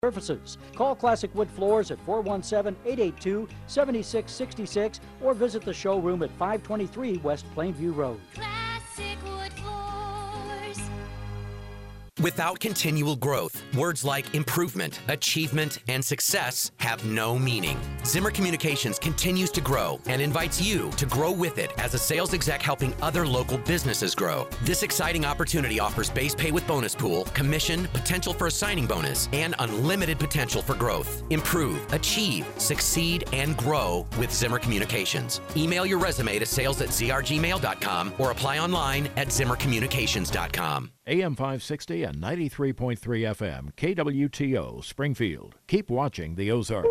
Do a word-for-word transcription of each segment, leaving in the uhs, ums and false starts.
surfaces. Call Classic Wood Floors at four one seven, eight eight two, seven six six six or visit the showroom at five twenty-three West Plainview Road. Classic Wood Floors. Without continual growth, words like improvement, achievement, and success have no meaning. Zimmer Communications continues to grow and invites you to grow with it as a sales exec helping other local businesses grow. This exciting opportunity offers base pay with bonus pool, commission, potential for a signing bonus, and unlimited potential for growth. Improve, achieve, succeed, and grow with Zimmer Communications. Email your resume to sales at z r gmail dot com or apply online at zimmer communications dot com. A M five sixty and ninety-three point three F M, K W T O, Springfield. Keep watching the Ozarks.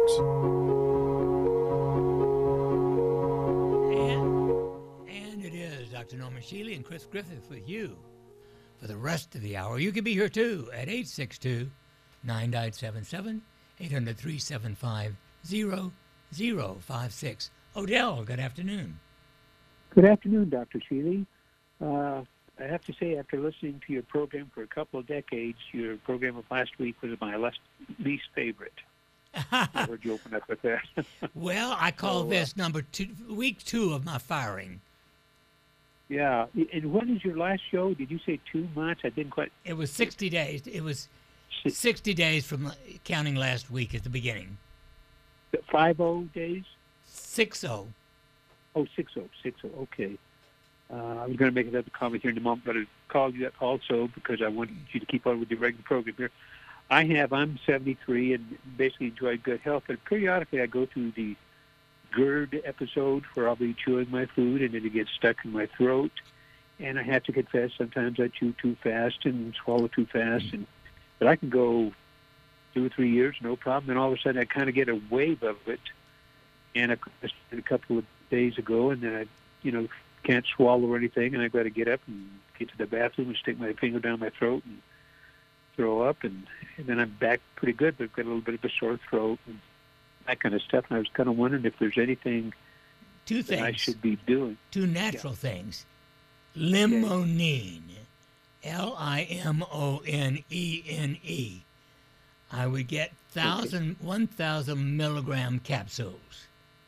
And, and it is Doctor Norman Shealy and Chris Griffith with you for the rest of the hour. You can be here too at eight six two, nine nine seven seven, eight hundred, three seven five, zero zero five six. Odell, good afternoon. Good afternoon, Doctor Shealy. Uh, I have to say, after listening to your program for a couple of decades, your program of last week was my last, least favorite. I heard you open up with that. Well, I call so, this uh, number two, week two of my firing. Yeah. And when is your last show? Did you say two months? I didn't quite. It was sixty days. It was sixty days from counting last week at the beginning. Five oh days? Six oh. Oh, six oh, six oh. Okay. Uh, I was going to make another comment here in a moment, but I called you also because I wanted you to keep on with your regular program here. I have, I'm seventy-three and basically enjoy good health, but periodically I go through the GERD episode where I'll be chewing my food and then it gets stuck in my throat. And I have to confess, sometimes I chew too fast and swallow too fast. And but I can go two or three years, no problem. And all of a sudden I kind of get a wave of it. And I a couple of days ago, and then I, you know, can't swallow or anything, and I've got to get up and get to the bathroom and stick my finger down my throat and throw up, and, and then I'm back pretty good, but I've got a little bit of a sore throat and that kind of stuff. And I was kind of wondering if there's anything Two that things. I should be doing. Two natural Yeah. things. Limonene. L I M O N E N E. I would get thousand, one thousand milligram capsules.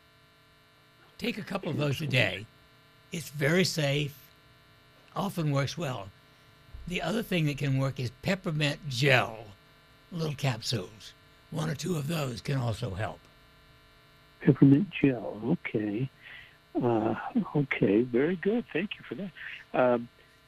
Take a couple of those a day. It's very safe, often works well. The other thing that can work is peppermint gel, little capsules. One or two of those can also help. Peppermint gel, okay. Uh, okay, very good. Thank you for that. Um,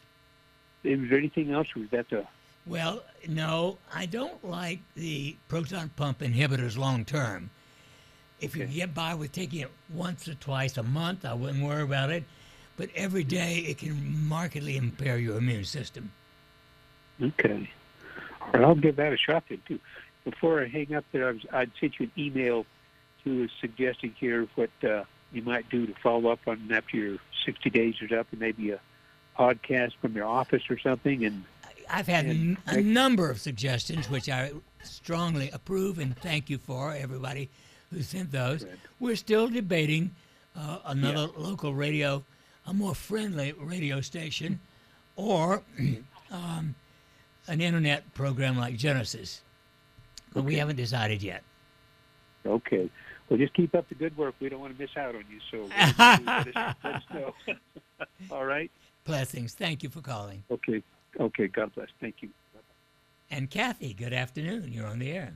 is there anything else, or was that the... Well, no, I don't like the proton pump inhibitors long term. If you Okay. get by with taking it once or twice a month, I wouldn't worry about it. But every day, it can markedly impair your immune system. Okay. All right, I'll give that a shot then, too. Before I hang up there, I was, I'd sent you an email to suggesting here what uh, you might do to follow up on after your sixty days is up, and maybe a podcast from your office or something. And I've had And n- a number of suggestions, which I strongly approve and thank you for, everybody who sent those. Good. We're still debating uh, another local radio, a more friendly radio station, or um, an internet program like Genesis. But we Okay. haven't decided yet. Okay. Well, just keep up the good work. We don't want to miss out on you, so let us, let us know. All right? Blessings. Thank you for calling. Okay. Okay. God bless. Thank you. And Kathy, good afternoon. You're on the air.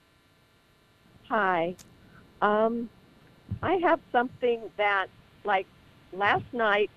Hi. Um, I have something that, like, last night,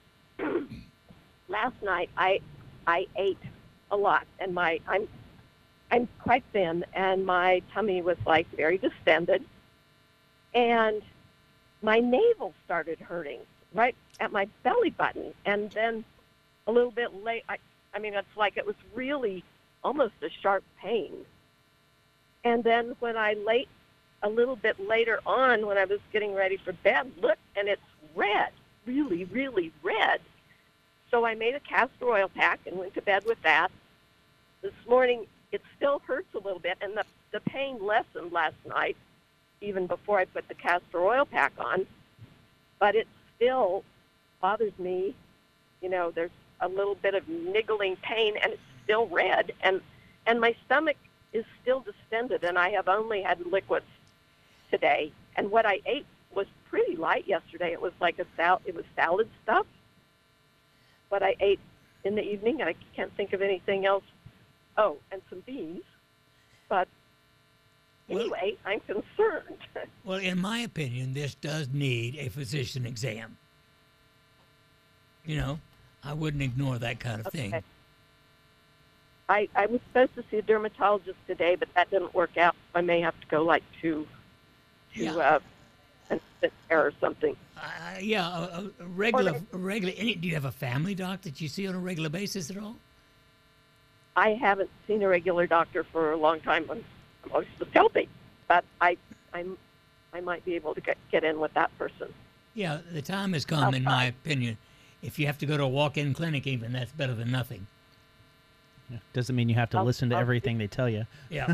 last night I, I ate a lot, and my I'm, I'm quite thin, and my tummy was like very distended, and my navel started hurting right at my belly button, and then a little bit late. I, I mean, it's like it was really almost a sharp pain, and then when I late. A little bit later on when I was getting ready for bed, look, and it's red, really, really red. So I made a castor oil pack and went to bed with that. This morning, it still hurts a little bit, and the, the pain lessened last night, even before I put the castor oil pack on. But it still bothers me. You know, there's a little bit of niggling pain, and it's still red. And, and my stomach is still distended, and I have only had liquids today. And what I ate was pretty light yesterday. It was like a sal- it was salad stuff. What I ate in the evening, I can't think of anything else. Oh, and some beans. But Well- anyway, I'm concerned. Well, in my opinion, this does need a physician exam. You know, I wouldn't ignore that kind of thing. Okay. I, I was supposed to see a dermatologist today, but that didn't work out. I may have to go like to to Yeah. uh, an care or something. Uh, yeah, a, a regular, a regular. Any, do you have a family doc that you see on a regular basis at all? I haven't seen a regular doctor for a long time. I'm, I'm always supposed to help me, but I I'm I might be able to get, get in with that person. Yeah, the time has come, in my opinion. If you have to go to a walk-in clinic, even that's better than nothing. Yeah. Doesn't mean you have to I'll- listen to I'll- everything they tell you. Yeah.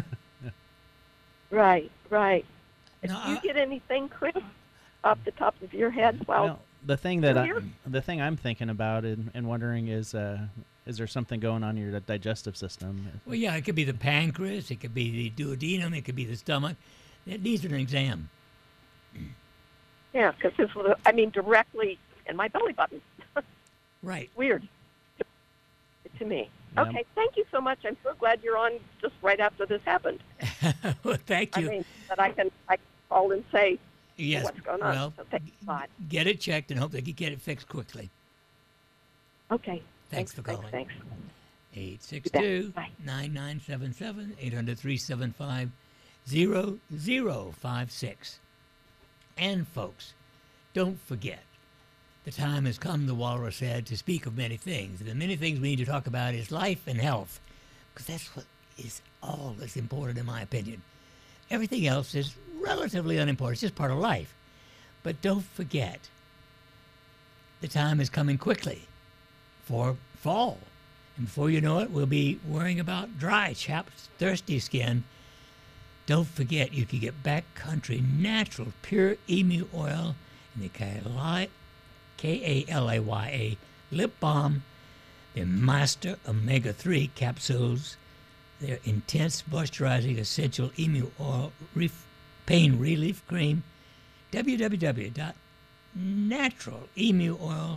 Right, right. No, Do you I- get anything, Chris, off the top of your head? Well, Well, the thing that you're I, here. the thing I'm thinking about and, and wondering is, uh, is there something going on in your digestive system? Well, yeah, it could be the pancreas, it could be the duodenum, it could be the stomach. It needs an exam. yeah, because this was, I mean, directly in my belly button. Right. Weird to, to me. Yeah. Okay, thank you so much. I'm so glad you're on just right after this happened. Well, thank I you. mean, that I can I can call and say yes. what's going on. Well, So thank you a lot. get it checked and hope they can get it fixed quickly. Okay. Thanks for calling. Thanks. eight six two, Bye. nine nine seven seven, eight hundred, three seven five, zero zero five six. And folks, don't forget, the time has come, the walrus said, to speak of many things. And the many things we need to talk about is life and health, because that's what is all that's important in my opinion. Everything else is relatively unimportant. It's just part of life. But don't forget, the time is coming quickly for fall. And before you know it, we'll be worrying about dry, chapped, thirsty skin. Don't forget, you can get backcountry natural pure emu oil in the Kali- K A L A Y A lip balm, their Master Omega three capsules, their intense moisturizing essential emu oil ref- pain relief cream, w w w dot natural emu oil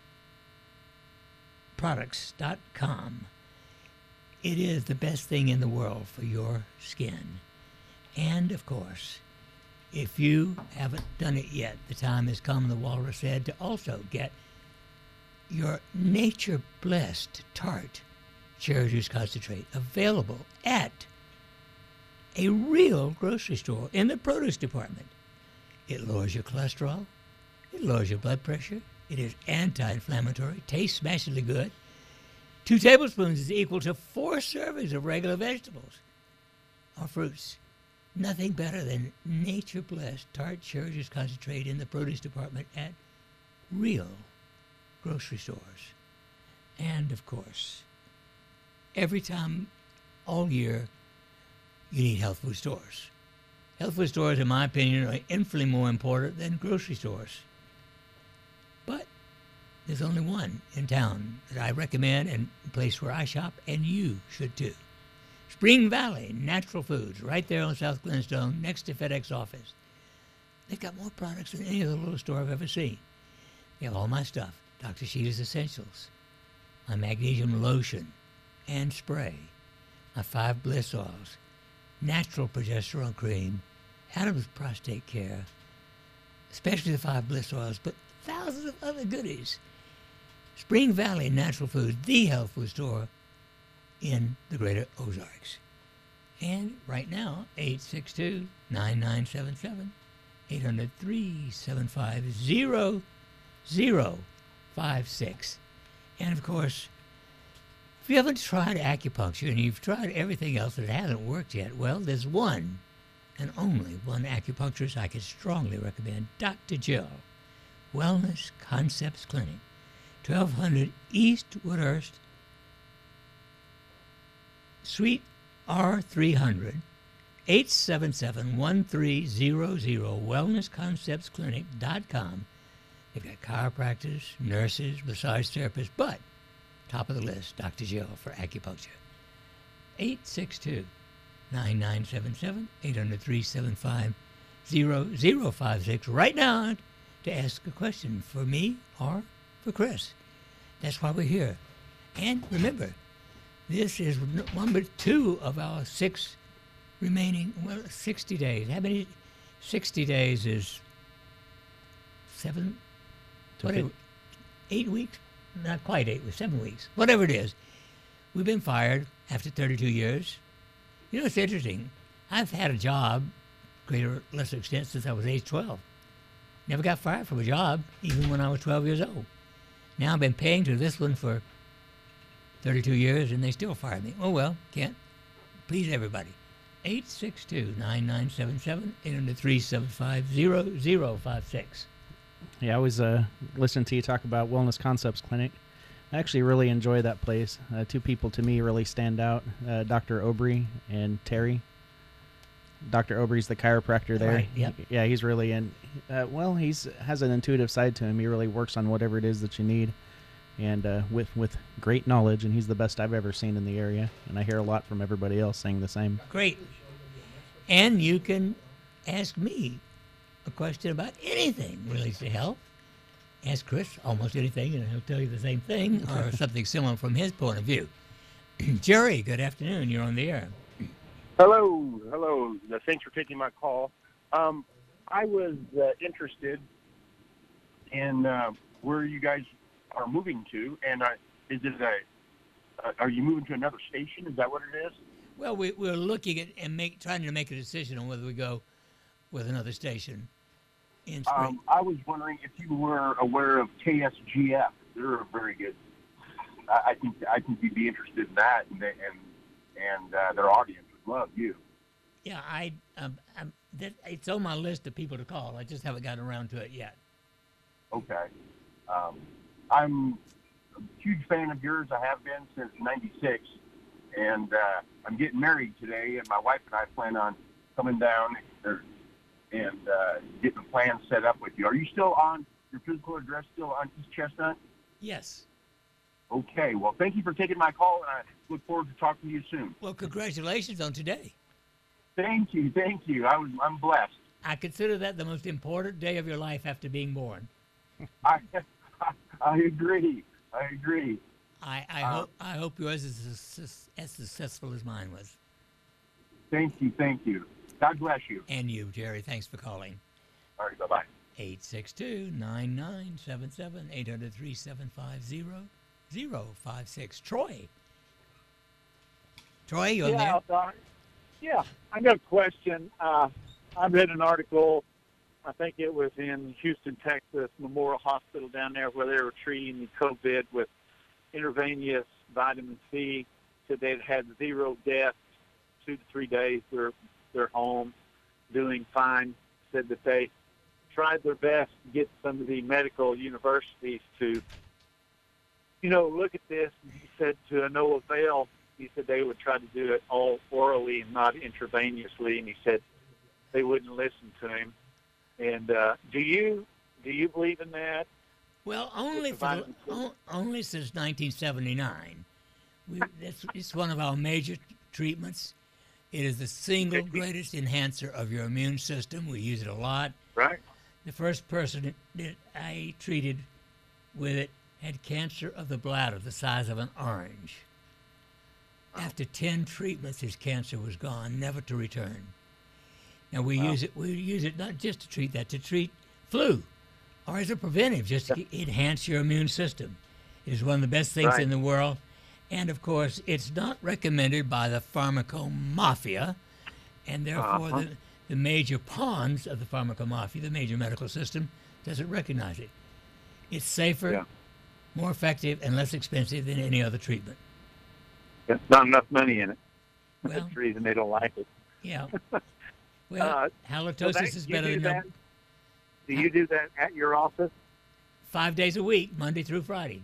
products dot com. It is the best thing in the world for your skin. And of course, if you haven't done it yet, the time has come, the walrus said, to also get your Nature Blessed Tart cherry juice concentrate available at a real grocery store in the produce department. It lowers your cholesterol. It lowers your blood pressure. It is anti-inflammatory. Tastes smashingly good. Two tablespoons is equal to four servings of regular vegetables or fruits. Nothing better than Nature Blessed Tart cherry juice concentrate in the produce department at real grocery stores. And of course, every time all year, you need health food stores. Health food stores, in my opinion, are infinitely more important than grocery stores. But there's only one in town that I recommend and a place where I shop, and you should too. Spring Valley Natural Foods, right there on South Glenstone, next to FedEx office. They've got more products than any other little store I've ever seen. They have all my stuff, Doctor Sheeta's Essentials, my magnesium lotion and spray, my five bliss oils, natural progesterone cream, Adam's prostate care, especially the five bliss oils, but thousands of other goodies. Spring Valley Natural Foods, the health food store in the greater Ozarks. And right now, eight six two, nine nine seven seven, eight hundred, three seven five, zero zero five six. And of course, if you haven't tried acupuncture and you've tried everything else that hasn't worked yet, well, there's one and only one acupuncturist I can strongly recommend, Doctor Jill, Wellness Concepts Clinic, twelve hundred East Woodhurst, Suite R three hundred, eight seven seven, one three zero zero, wellness concepts clinic dot com. They've got chiropractors, nurses, massage therapists, but top of the list, Doctor Jill for acupuncture. eight six two, nine nine seven seven, eight hundred, three seven five, zero zero five six right now to ask a question for me or for Chris. That's why we're here. And remember, this is number two of our six remaining, well, sixty days. How many? sixty days is seven, whatever, eight weeks? Not quite eight weeks, seven weeks, whatever it is. We've been fired after thirty-two years. You know, it's interesting. I've had a job, greater or lesser extent, since I was age twelve. Never got fired from a job, even when I was twelve years old. Now I've been paying to this one for thirty-two years, and they still fire me. Oh, well, can't please everybody. eight six two, nine nine seven seven, eight hundred, three seven five, zero zero five six. Yeah, I always uh, listen to you talk about Wellness Concepts Clinic. I actually really enjoy that place. Uh, two people to me really stand out, uh, Doctor Obry and Terry. Doctor Obry's the chiropractor there. Right, yep. Yeah, he's really in. Uh, well, he's has an intuitive side to him. He really works on whatever it is that you need, and uh, with with great knowledge. And he's the best I've ever seen in the area. And I hear a lot from everybody else saying the same. Great. And you can ask me a question about anything related to health. Ask Chris almost anything, and he'll tell you the same thing or something similar from his point of view. Jerry, good afternoon. You're on the air. Hello, hello. Uh, Thanks for taking my call. Um, I was uh, interested in uh, where you guys are moving to, and uh, is it a? Uh, are you moving to another station? Is that what it is? Well, we, we're looking at and make trying to make a decision on whether we go with another station in spring. Um, I was wondering if you were aware of K S G F. They're a very good. I, I think I think you'd be interested in that, and they, and and uh, their audience would love you. Yeah, I um, I'm, that, it's on my list of people to call. I just haven't gotten around to it yet. Okay. Um, I'm a huge fan of yours. I have been since ninety-six, and uh, I'm getting married today, and my wife and I plan on coming down and, and uh, getting a plan set up with you. Are you still on, your physical address still on East Chestnut? Yes. Okay. Well, thank you for taking my call, and I look forward to talking to you soon. Well, congratulations on today. Thank you. Thank you. I was, I'm blessed. I consider that the most important day of your life after being born. I, I agree. I agree. I, I Uh, hope I hope yours is as, as successful as mine was. Thank you. Thank you. God bless you. And you, Jerry. Thanks for calling. All right. Bye-bye. eight six two, nine nine seven seven, eight hundred, three seven five, zero zero five six. Troy. Troy, you on yeah, there? Doc. Yeah, I got a question. Uh, I read an article, I think it was in Houston, Texas, Memorial Hospital down there, where they were treating the COVID with intravenous vitamin C. Said they'd had zero deaths, two to three days. They're, they're home, doing fine. Said that they tried their best to get some of the medical universities to, you know, look at this. And he said to no avail. He said they would try to do it all orally and not intravenously, and he said they wouldn't listen to him. And uh, do you do you believe in that? Well, only With for the the, vitamin C? o- only since nineteen seventy-nine. We, that's, it's one of our major treatments. It is the single greatest enhancer of your immune system. We use it a lot. Right. The first person that I treated with it had cancer of the bladder the size of an orange. After ten treatments, his cancer was gone, never to return. Now we Wow. use it. We use it not just to treat that, to treat flu, or as a preventive, just to enhance your immune system. It is one of the best things Right. in the world, and of course, it's not recommended by the pharmacomafia, and therefore Uh-huh. the, the major pawns of the pharmacomafia, the major medical system, doesn't recognize it. It's safer, Yeah. more effective, and less expensive than any other treatment. There's not enough money in it. Well, That's the reason they don't like it. yeah. Well, Uh, halitosis So that- is you better do than that? no, Do you do that at your office? five days a week, Monday through Friday.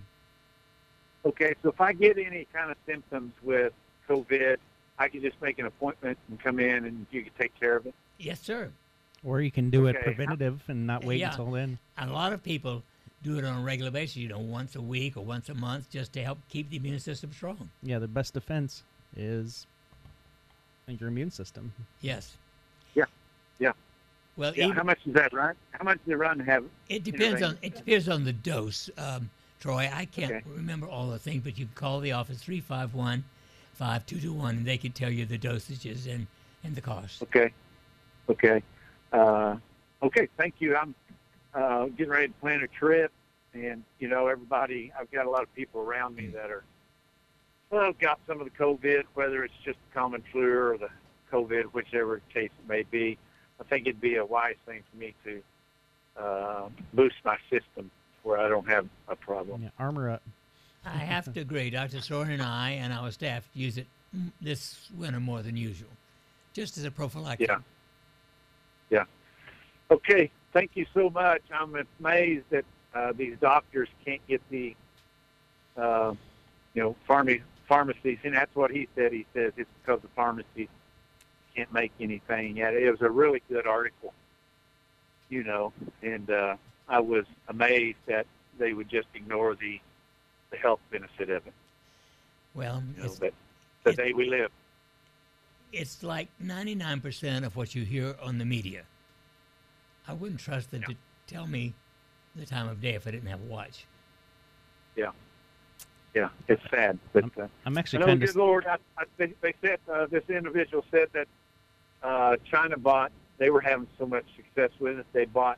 Okay, so if I get any kind of symptoms with COVID, I can just make an appointment and come in and you can take care of it? Yes, sir. Or you can do it Okay. preventative and not wait Yeah. until then. A lot of people do it on a regular basis, you know, once a week or once a month, just to help keep the immune system strong. Yeah, the best defense is your immune system. Yes. Yeah, yeah. Well, Yeah, even, how much does that run? How much does it run to have? it depends on intravenous? it depends on the dose, um, Troy. I can't Okay. remember all the things, but you can call the office three five one, five two two one, and they can tell you the dosages and, and the cost. Okay, okay, uh, okay. Thank you. I'm uh, getting ready to plan a trip, and you know, everybody. I've got a lot of people around me that are well got some of the COVID, whether it's just common flu or the COVID, whichever case it may be. I think it'd be a wise thing for me to uh, boost my system where I don't have a problem. Yeah, armor up. I have to agree. Doctor Soren and I and our staff use it m- this winter more than usual, just as a prophylactic. Yeah. Yeah. Okay. Thank you so much. I'm amazed that uh, these doctors can't get the, uh, you know, pharma- pharmacies, and that's what he said. He says it's because the pharmacies can't make anything. Yeah, it was a really good article, you know, and uh, I was amazed that they would just ignore the, the health benefit of it. Well, You know, it's, that the it- day we live. it's like ninety-nine percent of what you hear on the media. I wouldn't trust them to tell me the time of day if I didn't have a watch. Yeah. Yeah, it's sad, but uh, I'm I actually know, kind good of. Lord, I, I, they, they said uh, this individual said that uh, China bought. They were having so much success with it. They bought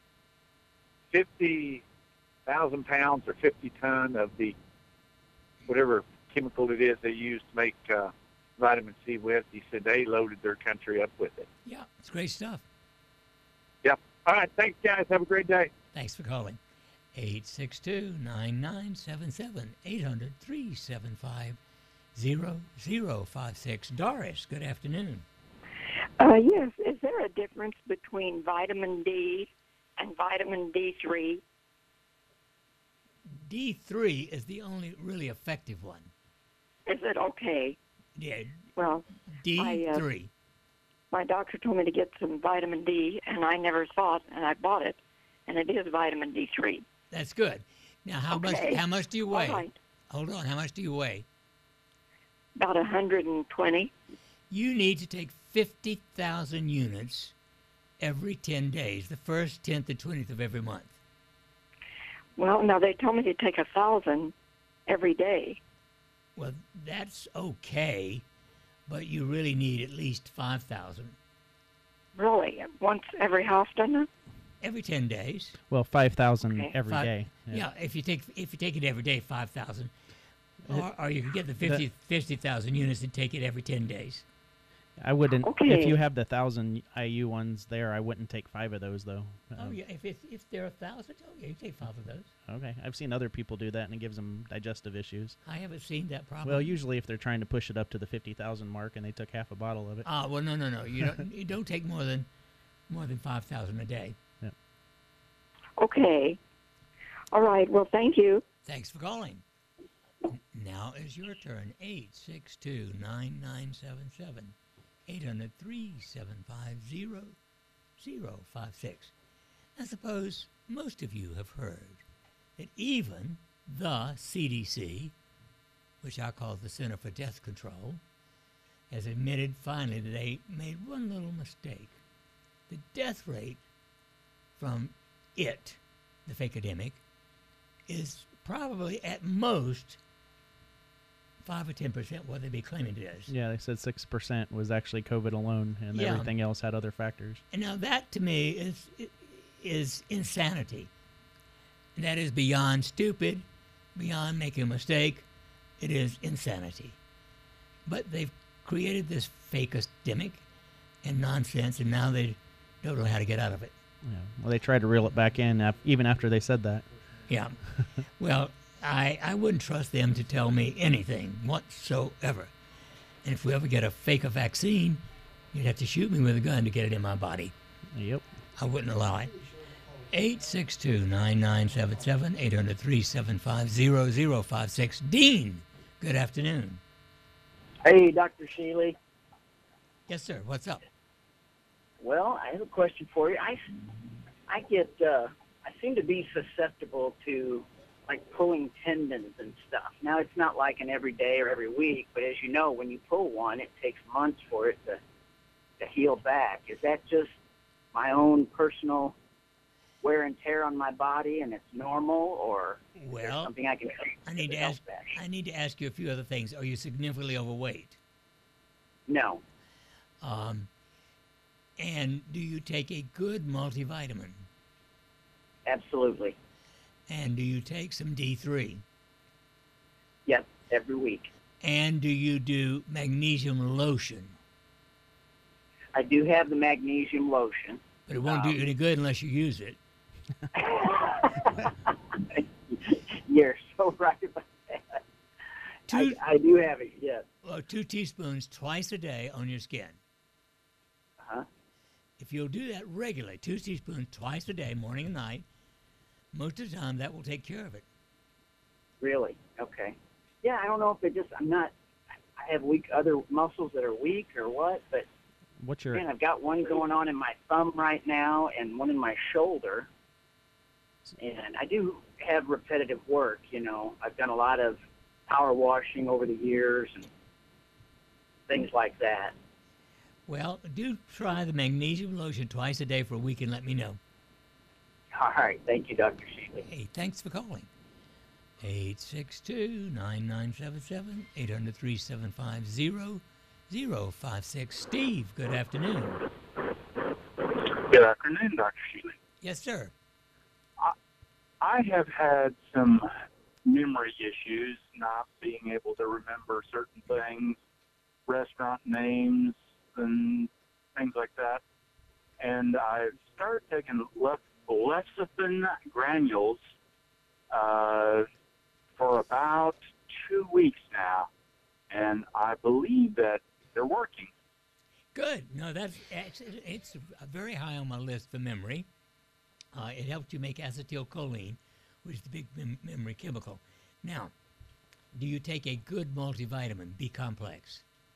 fifty thousand pounds or fifty ton of the whatever chemical it is they use to make uh, vitamin C with. He said they loaded their country up with it. Yeah, it's great stuff. Yep. All right. Thanks, guys. Have a great day. Thanks for calling. eight six two, nine nine seven seven, eight hundred, three seven five, zero zero five six. Doris, good afternoon. Uh, yes. Is there a difference between vitamin D and vitamin D three? D three is the only really effective one. Is it okay? Yeah, Well, D three. I, uh, my doctor told me to get some vitamin D, and I never saw it, and I bought it, and it is vitamin D three. That's good. Now, how Okay. much? How much do you weigh? All right. Hold on. How much do you weigh? About one hundred twenty. You need to take fifty thousand units every ten days, the first, tenth, and twentieth of every month. Well, now they told me to take a thousand every day. Well, that's okay, but you really need at least five thousand Really? Once every how often? every ten days. Well, five thousand Okay. every Five- day. Yeah. if you take if you take it every day, five thousand, or, or you can get the fifty The- fifty thousand units and take it every ten days. I wouldn't. If Okay. you have the thousand I U ones there, I wouldn't take five of those though. Oh Um, yeah, if it's, if there are a thousand, oh yeah, you take five of those. Okay, I've seen other people do that, and it gives them digestive issues. I haven't seen that problem. Well, usually if they're trying to push it up to the fifty thousand mark, and they took half a bottle of it. Ah, well, no, no, no. You don't you don't take more than more than five thousand a day. Okay. All right. Well, thank you. Thanks for calling. Now is your turn. eight six two, nine nine seven seven, eight hundred, three seven five, zero zero five six. I suppose most of you have heard that even the C D C, which I call the Center for Death Control, has admitted finally that they made one little mistake. The death rate from it, the fakademic, is probably at most five or ten percent what they'd be claiming it is. Yeah, they said six percent was actually COVID alone, and Yeah. everything else had other factors. And now that to me is is insanity. That is beyond stupid, beyond making a mistake. It is insanity. But they've created this fakademic and nonsense, and now they don't know how to get out of it. Yeah. Well, they tried to reel it back in, af- even after they said that. Yeah. Well, I I wouldn't trust them to tell me anything whatsoever. And if we ever get a fake a vaccine, you'd have to shoot me with a gun to get it in my body. Yep. I wouldn't allow it. eight six two, nine nine seven seven, eight hundred, three seven five, zero zero five six. Dean, good afternoon. Hey, Doctor Shealy. Yes, sir. What's up? Well, I have a question for you. I, I get, uh, I seem to be susceptible to like pulling tendons and stuff. Now it's not like an every day or every week, but as you know, when you pull one, it takes months for it to to heal back. Is that just my own personal wear and tear on my body, and it's normal, or is there Well, something I can do I need to help ask. that? I need to ask you a few other things. Are you significantly overweight? No. Um, and do you take a good multivitamin? Absolutely. And do you take some D three? Yes, every week. And do you do magnesium lotion? I do have the magnesium lotion. But it won't Um, do you any good unless you use it. You're so right about that. Two, I, I do have it, yes. well, two teaspoons twice a day on your skin. Uh-huh. If you'll do that regularly, two teaspoons twice a day, morning and night, most of the time that will take care of it. Really? Okay. Yeah, I don't know if it just, I'm not, I have weak, other muscles that are weak or what, but What's your man, I've got one going on in my thumb right now and one in my shoulder. And I do have repetitive work, you know. I've done a lot of power washing over the years and things like that. Well, do try the magnesium lotion twice a day for a week and let me know. All right. Thank you, Doctor Sheely. Hey, thanks for calling. eight six two, nine nine seven seven, eight hundred, three seven five, zero zero five six. Steve, good afternoon. Good afternoon, Doctor Sheely. Yes, sir. I have had some memory issues, not being able to remember certain things, restaurant names, and things like that. And I've started taking lef- lecithin granules uh, for about two weeks now, and I believe that they're working. Good. No, that's it's, it's very high on my list for memory. Uh, it helps you make acetylcholine, which is the big mem- memory chemical. Now, do you take a good multivitamin, B complex?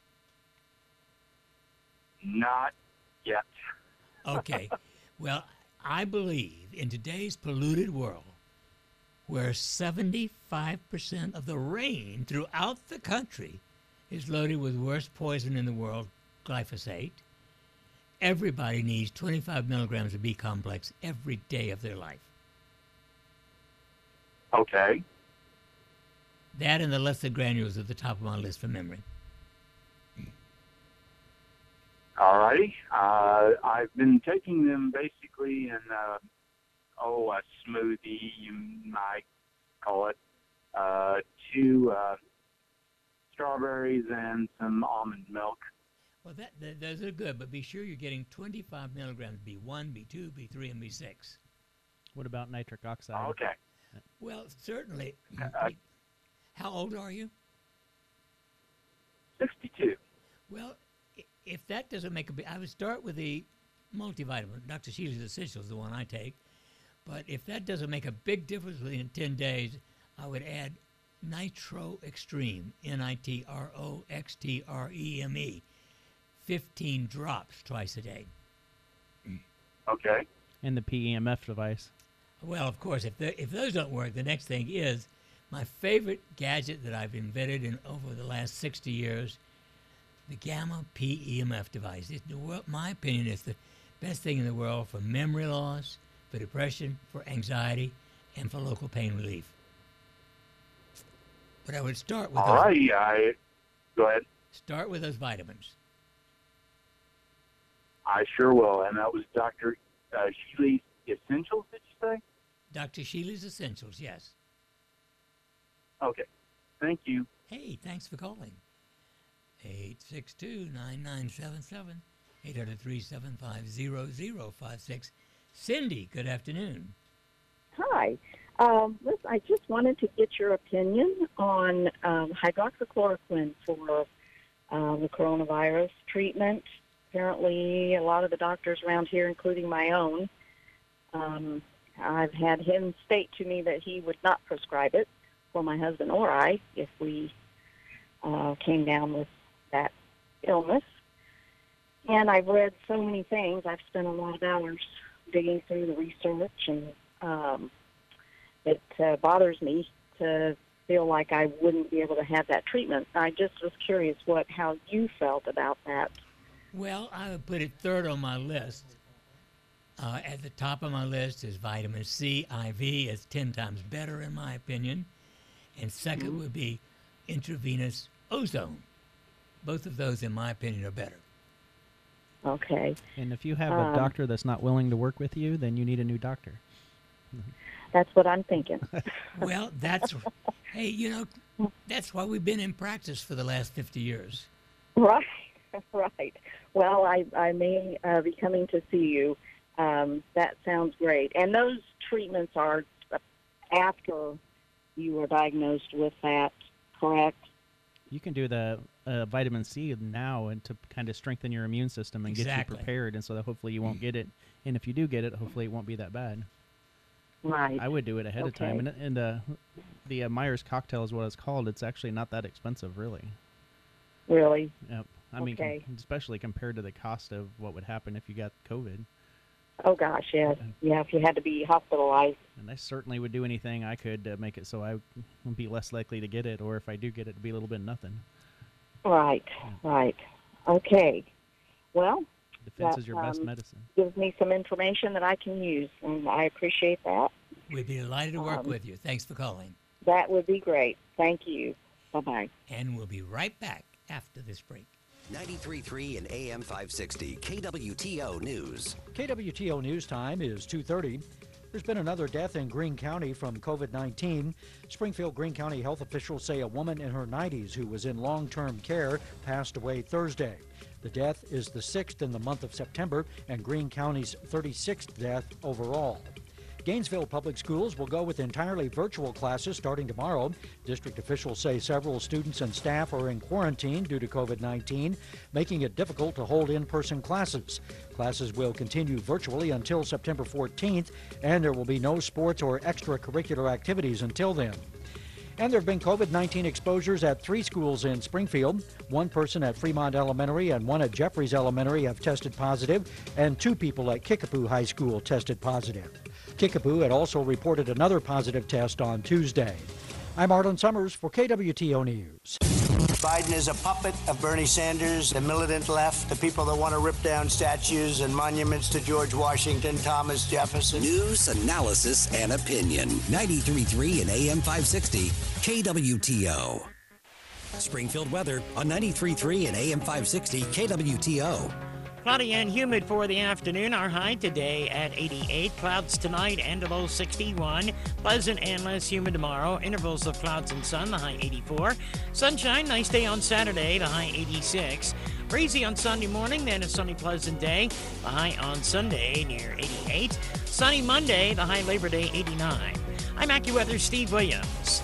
Not yet. Okay. Well, I believe in today's polluted world, where seventy-five percent of the rain throughout the country is loaded with worst poison in the world, glyphosate, everybody needs twenty-five milligrams of B complex every day of their life. Okay. That and the lecithin granules are at the top of my list for memory. All righty. Uh, I've been taking them basically in, uh, oh, a smoothie, you might call it, uh, two uh, strawberries and some almond milk. Well, that, that those are good, but be sure you're getting twenty-five milligrams B one, B two, B three, and B six. What about nitric oxide? Okay. Well, certainly. Uh, How old are you? sixty-two. Well, i- if that doesn't make a big, I would start with the multivitamin. Doctor Sheely's Essentials, the one I take. But if that doesn't make a big difference within ten days, I would add Nitro Extreme, N I T R O X T R E M E, fifteen drops twice a day. Okay. And the P E M F device. Well, of course, if the, if those don't work, the next thing is my favorite gadget that I've invented in over the last sixty years, the Gamma P E M F device. It's the world, my opinion, it's the best thing in the world for memory loss, for depression, for anxiety, and for local pain relief. But I would start with All those, righty. I, go ahead. start with those vitamins. I sure will. And that was Doctor Uh, Sheely's Essentials, did you say? Doctor Sheely's Essentials, yes. Okay. Thank you. Hey, thanks for calling. eight six two, nine nine seven seven, eight hundred, three seven five, zero zero five six. Cindy, good afternoon. Hi. Um, listen, I just wanted to get your opinion on um, hydroxychloroquine for uh, the coronavirus treatment. Apparently, a lot of the doctors around here, including my own, um, I've had him state to me that he would not prescribe it for my husband or I if we uh, came down with that illness. And I've read so many things. I've spent a lot of hours digging through the research, and um, it uh, bothers me to feel like I wouldn't be able to have that treatment. I just was curious what how you felt about that. Well, I would put it third on my list. Uh, at the top of my list is vitamin C. I V is ten times better, in my opinion. And second Mm-hmm. would be intravenous ozone. Both of those, in my opinion, are better. Okay. And if you have Um, a doctor that's not willing to work with you, then you need a new doctor. That's what I'm thinking. Well, that's, hey, you know, that's why we've been in practice for the last fifty years. Right, right. Well, I, I may uh, be coming to see you. Um, that sounds great. And those treatments are after you were diagnosed with that, correct? You can do the uh, vitamin C now and to kind of strengthen your immune system and get Exactly. you prepared, and so that hopefully you won't get it. And if you do get it, hopefully it won't be that bad. Right. I would do it ahead of time. Okay. And, and uh, the uh, Myers cocktail is what it's called. It's actually not that expensive, really. Really? Yep. I mean, Okay. com- especially compared to the cost of what would happen if you got COVID. Oh, gosh, yes. Yeah, if you had to be hospitalized. And I certainly would do anything I could to make it so I would be less likely to get it, or if I do get it, to be a little bit nothing. Right, right. Okay. Well, Defense that, is your best um, medicine. gives me some information that I can use, and I appreciate that. We'd be delighted to work Um, with you. Thanks for calling. That would be great. Thank you. Bye-bye. And we'll be right back after this break. ninety-three point three and A M five sixty, K W T O News. K W T O News time is two thirty. There's been another death in Greene County from COVID nineteen. Springfield Greene County health officials say a woman in her nineties who was in long-term care passed away Thursday. The death is the sixth in the month of September and Greene County's thirty-sixth death overall. Gainesville Public Schools will go with entirely virtual classes starting tomorrow. District officials say several students and staff are in quarantine due to COVID nineteen, making it difficult to hold in-person classes. Classes will continue virtually until September fourteenth, and there will be no sports or extracurricular activities until then. And there have been COVID nineteen exposures at three schools in Springfield. One person at Fremont Elementary and one at Jeffries Elementary have tested positive, and two people at Kickapoo High School tested positive. Kickapoo had also reported another positive test on Tuesday. I'm Arlen Summers for K W T O News. Biden is a puppet of Bernie Sanders, the militant left, the people that want to rip down statues and monuments to George Washington, Thomas Jefferson. News, analysis, and opinion. ninety-three point three and A M five sixty, K W T O. Springfield weather on ninety-three point three and A M five sixty, K W T O. Cloudy and humid for the afternoon. Our high today at eighty-eight. Clouds tonight and a low sixty-one. Pleasant and less humid tomorrow. Intervals of clouds and sun, the high eighty-four. Sunshine, nice day on Saturday, the high eighty-six. Breezy on Sunday morning, then a sunny, pleasant day. The high on Sunday near eighty-eight. Sunny Monday, the high Labor Day eighty-nine. I'm AccuWeather Steve Williams.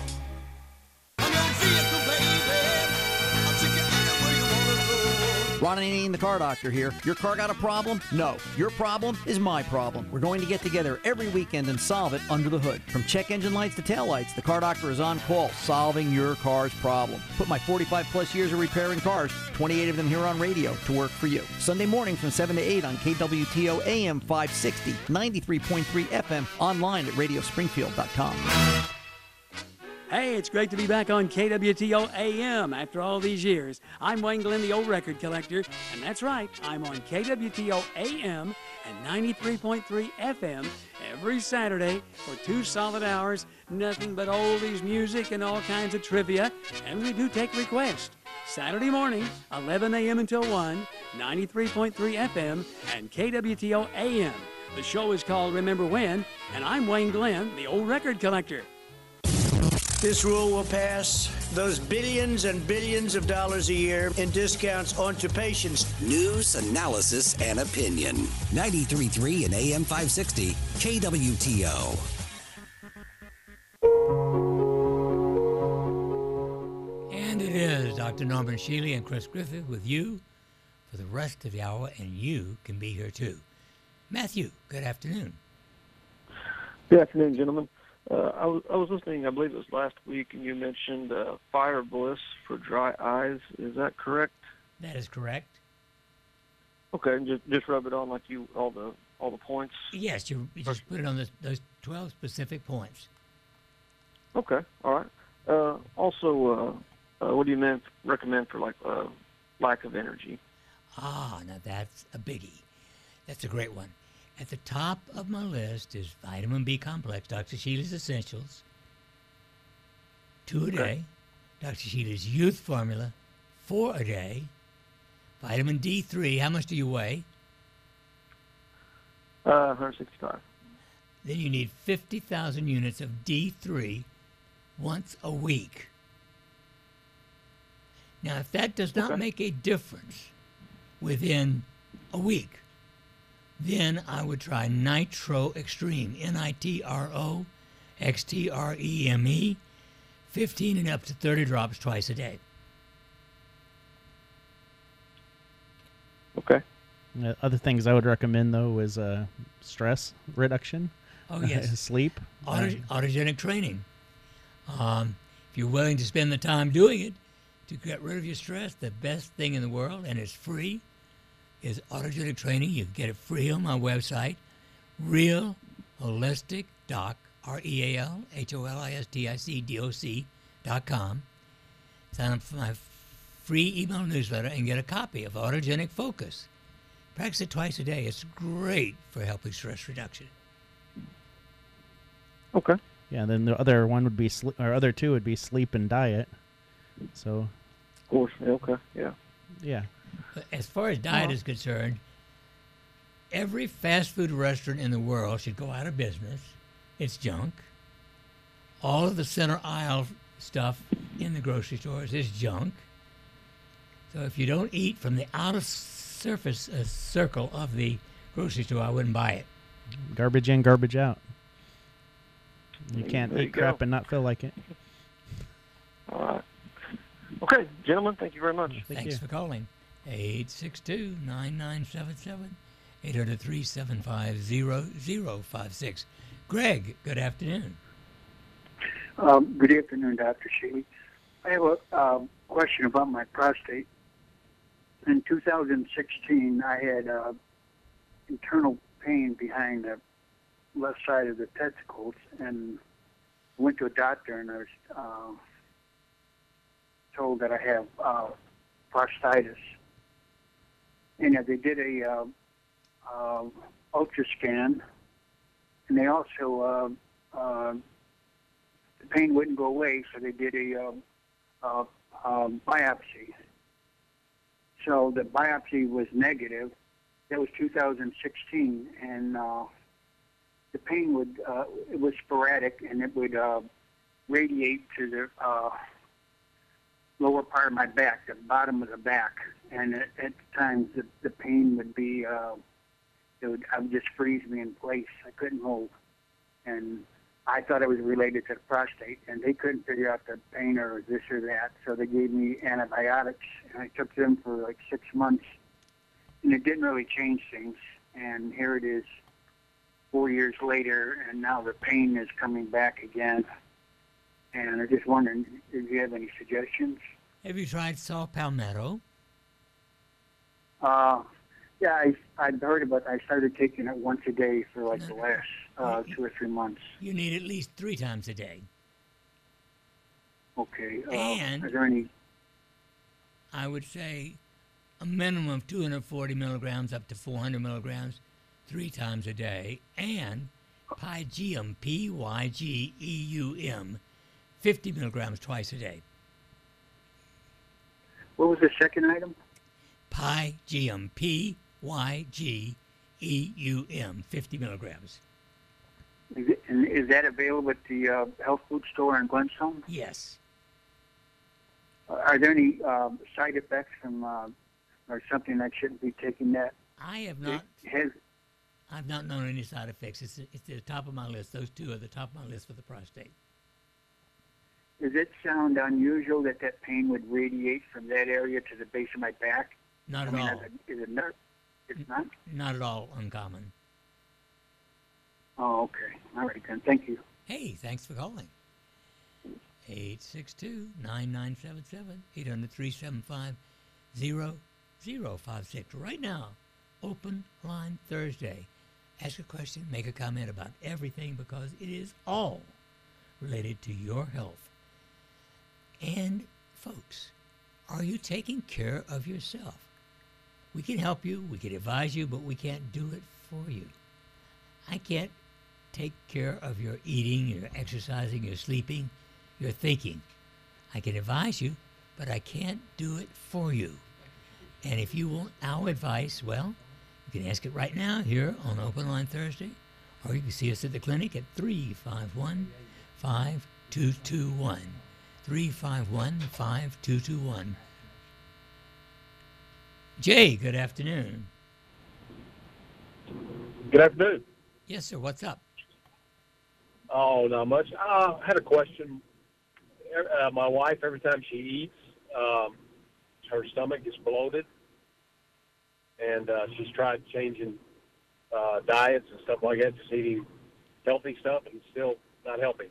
Ron Ananian, the car doctor here. Your car got a problem? No. Your problem is my problem. We're going to get together every weekend and solve it under the hood. From check engine lights to tail lights, the car doctor is on call, solving your car's problem. Put my forty-five plus years of repairing cars, twenty-eight of them here on radio, to work for you. Sunday morning from seven to eight on K W T O A M five sixty, ninety-three point three F M, online at radio springfield dot com. Hey, it's great to be back on K W T O A M after all these years. I'm Wayne Glenn, the old record collector, and that's right, I'm on K W T O A M and ninety-three point three F M every Saturday for two solid hours, nothing but oldies music and all kinds of trivia, and we do take requests. Saturday morning, eleven a.m. until one, ninety-three point three F M and K W T O A M. The show is called Remember When, and I'm Wayne Glenn, the old record collector. This rule will pass those billions and billions of dollars a year in discounts onto patients. News, analysis, and opinion. ninety-three point three and A M five sixty, K W T O. And it is Doctor Norman Shealy and Chris Griffith with you for the rest of the hour, and you can be here too. Matthew, good afternoon. Good afternoon, gentlemen. Uh, I, was, I was listening, I believe it was last week, and you mentioned uh, Fire Bliss for dry eyes. Is that correct? That is correct. Okay, and just, just rub it on like you all the all the points. Yes, you, you just put it on the, those twelve specific points. Okay, all right. Uh, also, uh, uh, what do you mean, recommend for like uh, lack of energy? Ah, now that's a biggie. That's a great one. At the top of my list is vitamin B complex, Doctor Sheila's Essentials, two a Okay. day. Doctor Sheila's Youth Formula, four a day. Vitamin D three, how much do you weigh? Uh, one sixty-five. Then you need fifty thousand units of D three once a week. Now, if that does not Okay. make a difference within a week, then I would try Nitro Extreme, N I T R O X T R E M E, fifteen and up to thirty drops twice a day. Okay. Uh, other things I would recommend though is uh, stress reduction. Oh, yes. Sleep. Auto, Uh, autogenic training. Um, if you're willing to spend the time doing it to get rid of your stress, the best thing in the world, and it's free, is autogenic training. You can get it free on my website, Real Holistic Doc, R E A L H O L I S T I C D O C dot com. Sign up for my free email newsletter and get a copy of Autogenic Focus. Practice it twice a day. It's great for helping stress reduction. Okay. Yeah, then the other one would be sleep, or other two would be sleep and diet. So. Of course. Yeah, okay. Yeah. Yeah. But as far as diet Uh-huh. is concerned, every fast food restaurant in the world should go out of business. It's junk. All of the center aisle stuff in the grocery stores is junk. So if you don't eat from the outer surface uh, circle of the grocery store, I wouldn't buy it. Garbage in, garbage out. You There- can't there you eat crap go. and not feel like it. All right. Okay, gentlemen, thank you very much. Thanks for calling. eight six two, nine nine seven seven, eight zero three, seven five zero zero five six. Greg, good afternoon. Um, good afternoon, Doctor Sheely. I have a um, question about my prostate. In two thousand sixteen, I had uh, internal pain behind the left side of the testicles, and went to a doctor, and I was uh, told that I have uh, prostatitis. And uh, they did a uh, uh, ultra scan, and they also uh, uh, the pain wouldn't go away, so they did a uh, uh, uh, biopsy. So the biopsy was negative. That was two thousand sixteen, and uh, the pain would uh, it was sporadic, and it would uh, radiate to the uh, lower part of my back, the bottom of the back, and at, at times the, the pain would be uh, it would, it would just freeze me in place. I couldn't move, and I thought it was related to the prostate, and they couldn't figure out the pain or this or that, so they gave me antibiotics, and I took them for like six months, and it didn't really change things. And here it is, four years later, and now the pain is coming back again. And I'm just wondering, do you have any suggestions? Have you tried saw palmetto? Uh, yeah, I, I'd heard about it. I started taking it once a day for like the last uh, two or three months. You need at least three times a day. Okay. Uh, And- are there any? I would say a minimum of two hundred forty milligrams up to four hundred milligrams three times a day. And Pygeum, P Y G E U M, fifty milligrams twice a day. What was the second item? Pygeum, P Y G E U M, fifty milligrams. Is, it, and is that available at the uh, health food store in Glenstone? Yes. Uh, are there any um, side effects from uh, or something that shouldn't be taking that? I have not. It has, I've not known any side effects. It's, it's at the top of my list. Those two are the top of my list for the prostate. does it sound unusual that that pain would radiate from that area to the base of my back? Not I at mean, all. Is it, is it not? It's not? Not at all uncommon. Oh, okay. All right, then. Thank you. Hey, thanks for calling. eight six two, nine nine seven seven, eight zero three, seven five zero zero five six. Right now, open line Thursday. Ask a question, make a comment about everything, because it is all related to your health. And, folks, are you taking care of yourself? We can help you, we can advise you, but we can't do it for you. I can't take care of your eating, your exercising, your sleeping, your thinking. I can advise you, but I can't do it for you. And if you want our advice, well, you can ask it right now here on Open Line Thursday, or you can see us at the clinic at three five one, five two two one. three five one, five two two one. Jay, good afternoon. Good afternoon. Yes, sir. What's up? Oh, not much. Uh, I had a question. Uh, my wife, every time she eats, um, her stomach is bloated, and uh, she's tried changing uh, diets and stuff like that, just eating healthy stuff, and it's still not helping.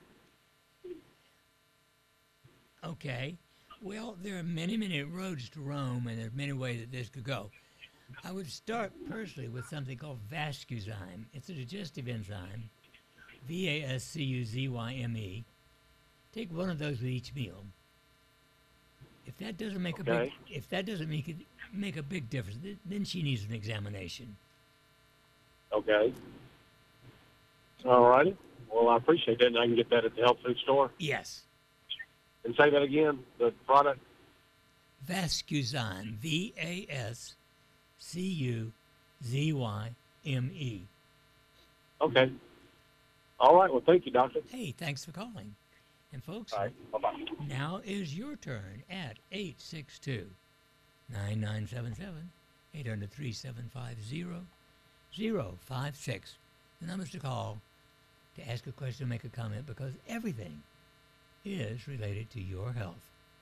Okay. Well, there are many, many roads to Rome, and there are many ways that this could go. I would start personally with something called Vascuzyme. It's a digestive enzyme, V A S C U Z Y M E. Take one of those with each meal. If that doesn't make Okay. a big, if that doesn't make it make a big difference, th- then she needs an examination. Okay. All righty. Well, I appreciate that, and I can get that at the health food store. Yes. And say that again, the product? Vascuzyme, V A S C U Z Y M E. Okay. All right. Well, thank you, doctor. Hey, thanks for calling. And folks, All right. Bye-bye. now is your turn at eight six two, nine nine seven seven, eight hundred, three seven five zero, zero five six. The numbers to call to ask a question, make a comment, because everything is related to your health.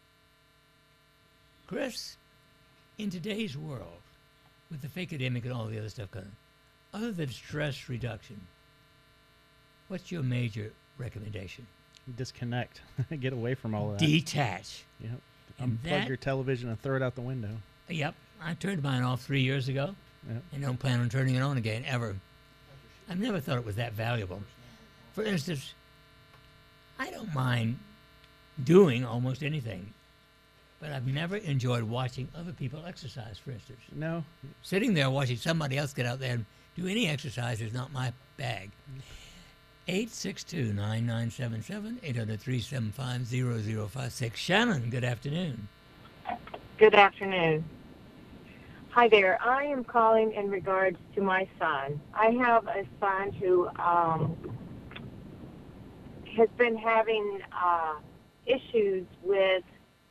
Chris, in today's world, with the fakademic and all the other stuff going on, other than stress reduction, what's your major recommendation? Disconnect. Get away from all of that. Detach. Yep. And Unplug that- your television and throw it out the window. Yep, I turned mine off three years ago, Yep. and don't plan on turning it on again, ever. I've never thought it was that valuable. For instance, I don't mind doing almost anything, but I've never enjoyed watching other people exercise, for instance. No. Sitting there watching somebody else get out there and do any exercise is not my bag. eight six two, nine nine seven seven, eight hundred, three seven five, zero zero five six. Shannon, good afternoon. Good afternoon. Hi there. I am calling in regards to my son. I have a son who um, has been having uh, issues with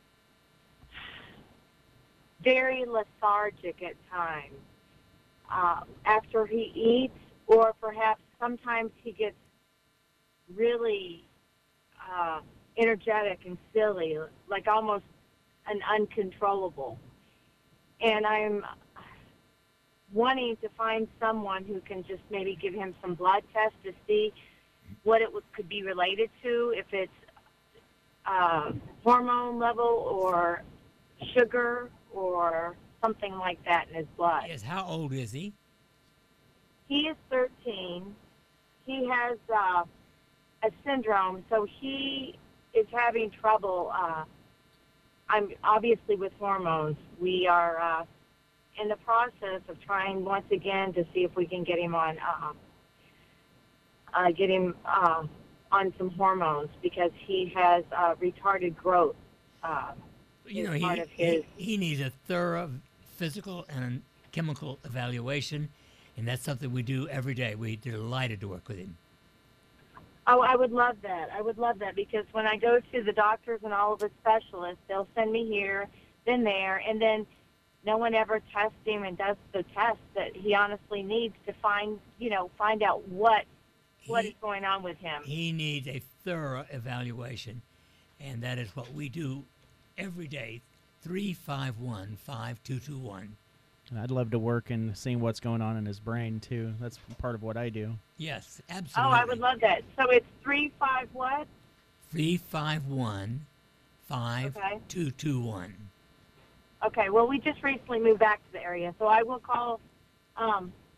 very lethargic at times uh, after he eats, or perhaps sometimes he gets really uh, energetic and silly, like almost an uncontrollable. And I'm wanting to find someone who can just maybe give him some blood tests to see what it would, could be related to, if it's uh, hormone level or sugar or something like that in his blood. Yes, how old is he? He is thirteen. He has uh, a syndrome, so he is having trouble. Uh, I'm obviously with hormones. We are uh, in the process of trying once again to see if we can get him on, uh, uh, get him uh, on some hormones, because he has uh, retarded growth. Uh, You know, as he, part of his. he, he needs a thorough physical and chemical evaluation, and that's something we do every day. We're delighted to work with him. Oh, I would love that. I would love that, because when I go to the doctors and all of the specialists, they'll send me here, then there, and then no one ever tests him and does the test that he honestly needs to find, you know, find out what what is going on with him. He needs a thorough evaluation, and that is what we do every day. three five one, five two two one. I'd love to work and seeing what's going on in his brain too. That's part of what I do. Yes, Oh, absolutely. I would love that. So it's three five what? three five one, five two two one. Okay. Well, we just recently moved back to the area, so I will call um,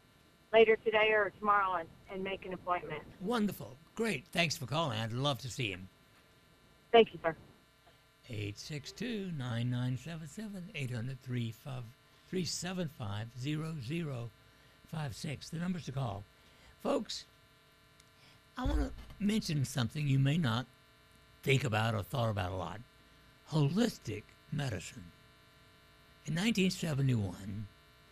later today or tomorrow and, and make an appointment. Wonderful. Great. Thanks for calling. I'd love to see him. Thank you, sir. eight six two, nine nine seven seven, eight hundred, three seven five, zero zero five six. The numbers to call. Folks, I want to mention something you may not think about or thought about a lot. Holistic medicine. In nineteen seventy-one,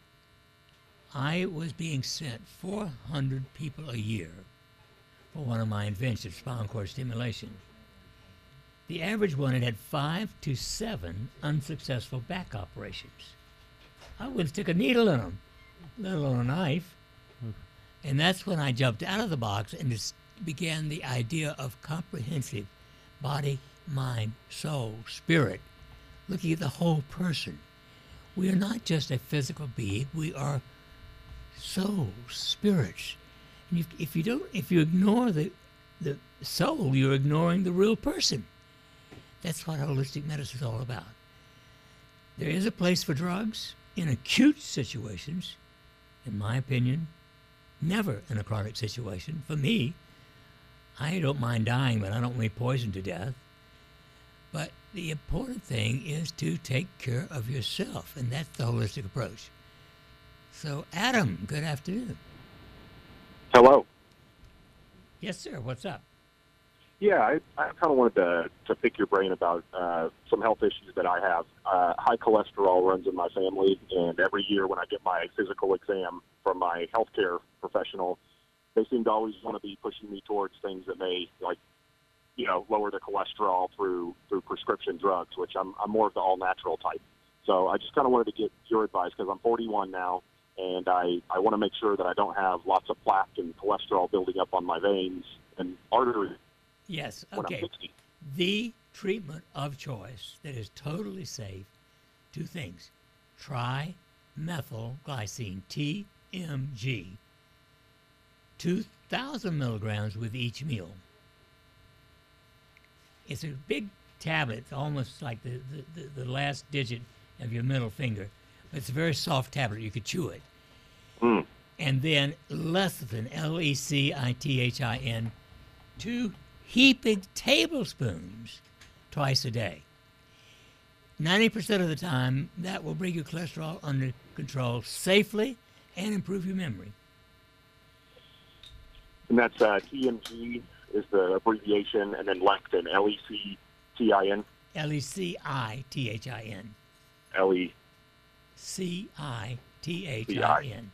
I was being sent four hundred people a year for one of my inventions, spinal cord stimulation. The average one had had five to seven unsuccessful back operations. I wouldn't stick a needle in them, let alone a knife. And that's when I jumped out of the box and just began the idea of comprehensive body, mind, soul, spirit, looking at the whole person. We are not just a physical being, we are souls, spirits. And if, if you don't, if you ignore the, the soul, you're ignoring the real person. That's what holistic medicine is all about. There is a place for drugs in acute situations, in my opinion, never in a chronic situation. For me, I don't mind dying, but I don't want to be poisoned to death. But the important thing is to take care of yourself, and that's the holistic approach. So, Adam, good afternoon. Hello. Yes, sir. What's up? Yeah, I, I kind of wanted to, to pick your brain about uh, some health issues that I have. Uh, high cholesterol runs in my family, and every year when I get my physical exam from my healthcare professional, they seem to always want to be pushing me towards things that may, like, you know, lower the cholesterol through through prescription drugs, which I'm, I'm more of the all-natural type. So I just kind of wanted to get your advice because I'm forty-one now, and I, I want to make sure that I don't have lots of plaque and cholesterol building up on my veins and arteries. Yes, when I'm okay. sixty. The treatment of choice that is totally safe, two things. Trimethylglycine, T M G, two thousand milligrams with each meal. It's a big tablet. It's almost like the, the, the, the last digit of your middle finger. But it's a very soft tablet. You could chew it. Mm. And then lecithin, L E C I T H I N, two heaping tablespoons twice a day. ninety percent of the time, that will bring your cholesterol under control safely and improve your memory. And that's uh, T M G is the abbreviation, and then lectin, L E C T I N. L E C I T H I N. L E C I T H I N.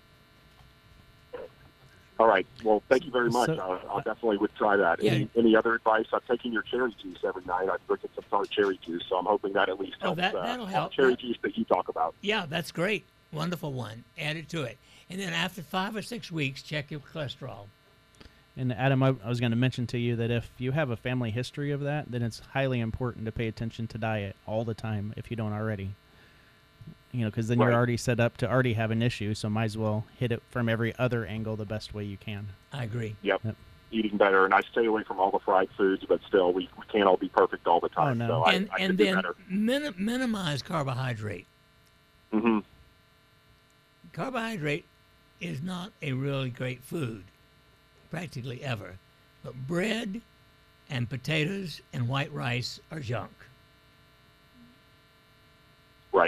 All right. Well, thank you very much. So- I'll, I'll definitely would try that. Yeah. Any, any other advice? I'm taking your cherry juice every night. I'm drinking some tart cherry juice, so I'm hoping that at least Oh, helps. that- uh, that'll that help. cherry That- juice that you talk about. Yeah, that's great. Wonderful one. Add it to it. And then after five or six weeks, check your cholesterol. And Adam, I, I was going to mention to you that if you have a family history of that, then it's highly important to pay attention to diet all the time if you don't already. You know, because then Right. you're already set up to already have an issue, so might as well hit it from every other angle the best way you can. I agree. Yep. Yep. Eating better, and I stay away from all the fried foods, but still, we, we can't all be perfect all the time. no. So I, and I and could do then better. min- minimize carbohydrate. Mm-hmm. Carbohydrate is not a really great food, practically ever. But bread and potatoes and white rice are junk. Right.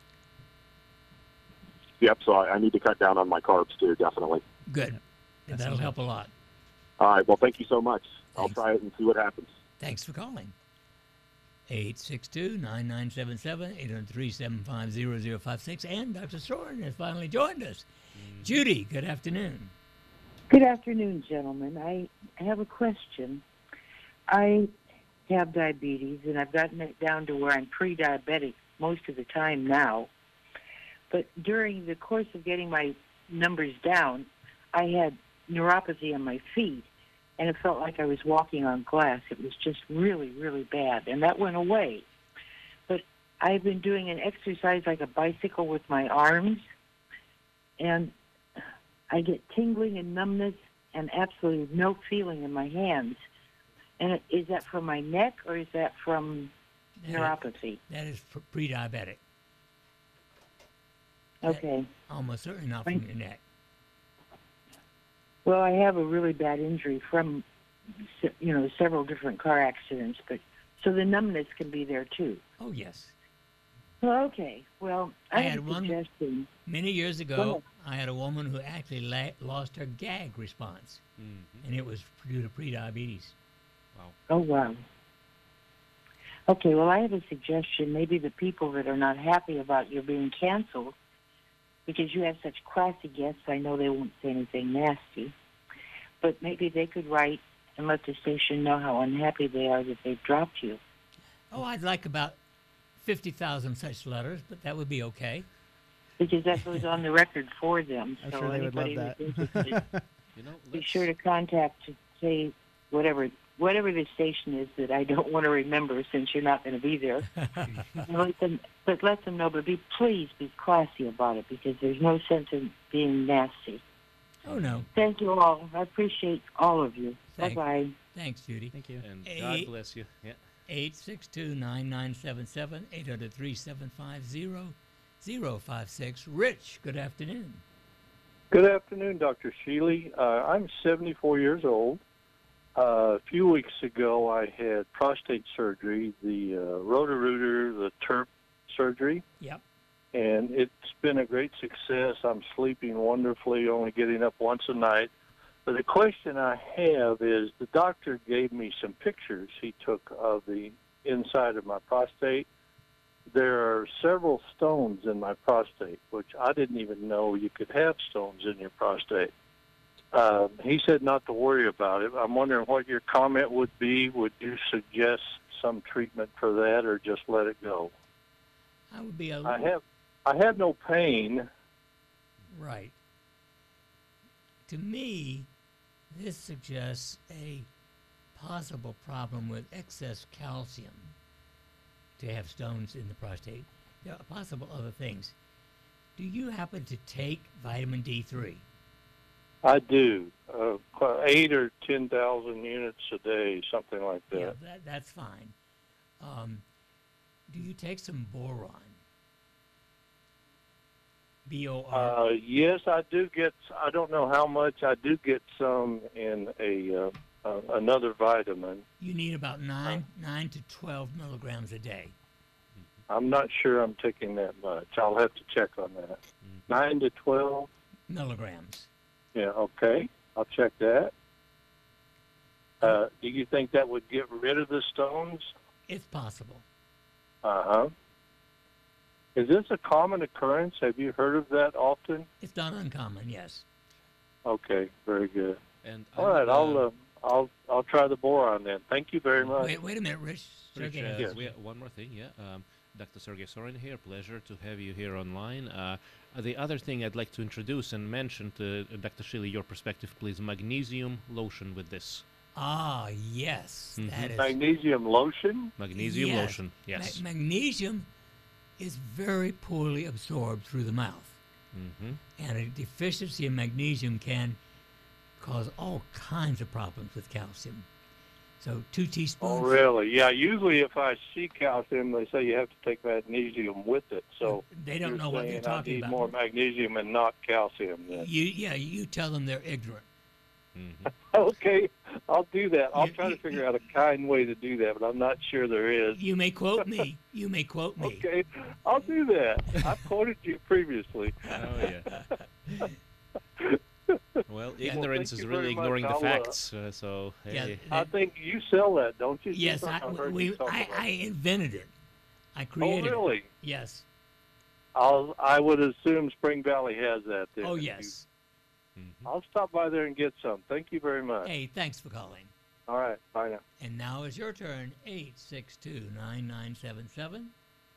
Yep, so I, I need to cut down on my carbs, too, definitely. Good. That That'll sounds help a lot. All right, well, thank you so much. I'll Thanks. try it and see what happens. Thanks for calling. eight six two, nine nine seven seven, eight hundred, three seven five, zero zero five six. And Doctor Soren has finally joined us. Judy, good afternoon. Good afternoon, gentlemen. I have a question. I have diabetes, and I've gotten it down to where I'm pre-diabetic most of the time now. But during the course of getting my numbers down, I had neuropathy on my feet, and it felt like I was walking on glass. It was just really, really bad, and that went away. But I've been doing an exercise like a bicycle with my arms, and I get tingling and numbness and absolutely no feeling in my hands. And is that from my neck or is that from neuropathy? That is for pre-diabetic. Okay. Almost certainly not from your neck. Well, I have a really bad injury from, se- you know, several different car accidents, but so the numbness can be there too. Oh, yes. Well, okay. Well, I, I have had a one suggestion. Many years Go ago, ahead. I had a woman who actually la- lost her gag response, and it was due to prediabetes. Wow. Oh, wow. Okay, well, I have a suggestion. Maybe the people that are not happy about your being canceled, because you have such classy guests, I know they won't say anything nasty, but maybe they could write and let the station know how unhappy they are that they've dropped you. Oh, I'd like about fifty thousand such letters, but that would be okay. Because that goes on the record for them. I'm so sure they would love anybody that. who's interested, You know, be sure to contact, say, whatever whatever the station is that I don't want to remember since you're not going to be there. And let them, but let them know, but be please be classy about it because there's no sense in being nasty. Oh, no. Thank you all. I appreciate all of you. Thank- Bye-bye. Thanks, Judy. Thank you. And God bless you. Yeah. eight six two, nine nine seven seven, eight hundred, three seven five, zero zero five six. Rich, good afternoon. Good afternoon, Doctor Sheely. Uh, I'm seventy-four years old. Uh, a few weeks ago, I had prostate surgery, the uh, Roto-Rooter, the TURP surgery, Yep. and it's been a great success. I'm sleeping wonderfully, only getting up once a night. But the question I have is the doctor gave me some pictures he took of the inside of my prostate. There are several stones in my prostate, which I didn't even know you could have stones in your prostate. Uh, he said not to worry about it. I'm wondering what your comment would be. Would you suggest some treatment for that or just let it go? I would be a I have I have no pain. Right. To me, this suggests a possible problem with excess calcium to have stones in the prostate. There are possible other things. Do you happen to take vitamin D three? I do. Uh, qu- eight or ten thousand units a day, something like that. Yeah, that, that's fine. Um, do you take some boron? B O R. Uh, yes, I do get. I don't know how much. I do get some in a uh, uh, another vitamin. You need about nine, nine to twelve milligrams a day. I'm not sure I'm taking that much. I'll have to check on that. Nine to twelve. Milligrams. Yeah. Okay. I'll check that. Uh, do you think that would get rid of the stones? It's possible. Uh huh. Is this a common occurrence? Have you heard of that often? It's not uncommon, yes. Okay. Very good. And All I right. would, I'll uh, uh, I'll I'll try the boron then. Thank you very much. Wait, wait a minute, Rich. Rich, Sergey uh, has- we have one more thing, yeah. Um, Doctor Sergey Sorin here. Pleasure to have you here online. Uh, the other thing I'd like to introduce and mention to uh, Doctor Shiley, your perspective, please. Magnesium lotion with this. Ah, yes. Mhm. That is Magnesium lotion. Magnesium Yes. lotion. Ma- Yes. magnesium is very poorly absorbed through the mouth. Mm-hmm. And a deficiency in magnesium can cause all kinds of problems with calcium. So two Oh, teaspoons. really? Yeah. Usually, if I see calcium, they say you have to take magnesium with it. So They don't you're know what they're saying talking I need about. more magnesium and not calcium. Then. You, yeah, you tell them they're ignorant. Mm-hmm. Okay, I'll do that. I'll try to figure out a kind way to do that, but I'm not sure there is. You may quote me. You may quote me. Okay, I'll do that. I've quoted you previously. Oh, yeah. Well, Yeah. ignorance Well, thank is you really very much. ignoring the I'll, uh, facts. Uh, so, Yeah, hey. I think you sell that, don't you? Yes, Susan? I, I've heard we, you talk I, about I it. invented it. I created it. Oh, really? Yes. I'll, I would assume Spring Valley has that. Then. Oh, If yes. you- I'll stop by there and get some. Thank you very much. Hey, thanks for calling. All right, bye now. And now is your turn. eight six two, nine nine seven seven.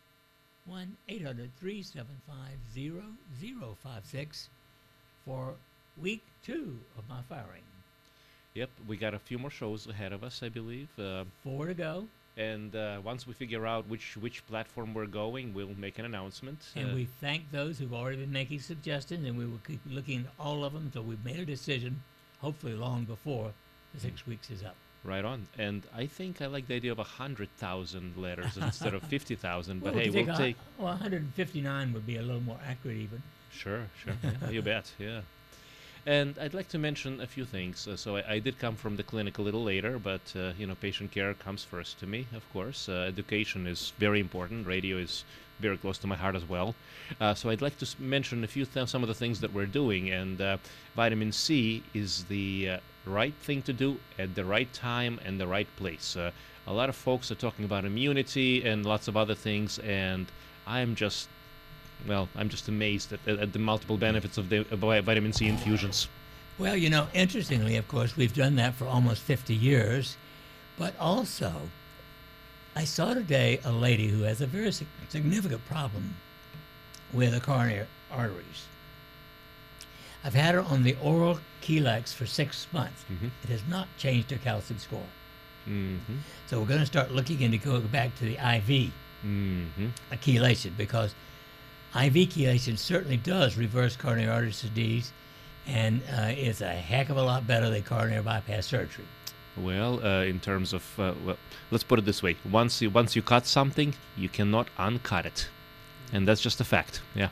one eight hundred, three seven five, zero zero five six for week two of my firing. Yep, we got a few more shows ahead of us, I believe. Uh, Four to go. And uh, once we figure out which which platform we're going, we'll make an announcement. And Uh, we thank those who've already been making suggestions, and we will keep looking at all of them until we've made a decision, hopefully long before the six weeks is up. Right on. And I think I like the idea of a hundred thousand letters instead of fifty thousand. But Well, we hey, could we'll a- take. Well, one hundred fifty-nine would be a little more accurate, even. Sure, sure. Yeah, you bet. Yeah. And I'd like to mention a few things. Uh, so I, I did come from the clinic a little later, but uh, you know, patient care comes first to me, of course. Uh, education is very important. Radio is very close to my heart as well. Uh, so I'd like to s- mention a few th- some of the things that we're doing. And uh, vitamin C is the uh, right thing to do at the right time and the right place. Uh, a lot of folks are talking about immunity and lots of other things, and I'm just Well, I'm just amazed at, at the multiple benefits of the of vitamin C infusions. Well, you know, interestingly, of course, we've done that for almost fifty years. But also, I saw today a lady who has a very sig- significant problem with the coronary arteries. I've had her on the oral Chelax for six months. Mm-hmm. It has not changed her calcium score. Mm-hmm. So we're going to start looking into going back to the I V Mm-hmm. a chelation, because I V chelation certainly does reverse coronary artery disease, and uh, it's a heck of a lot better than coronary bypass surgery. Well, uh, in terms of, uh, well, let's put it this way: once you once you cut something, you cannot uncut it, and that's just a fact. Yeah.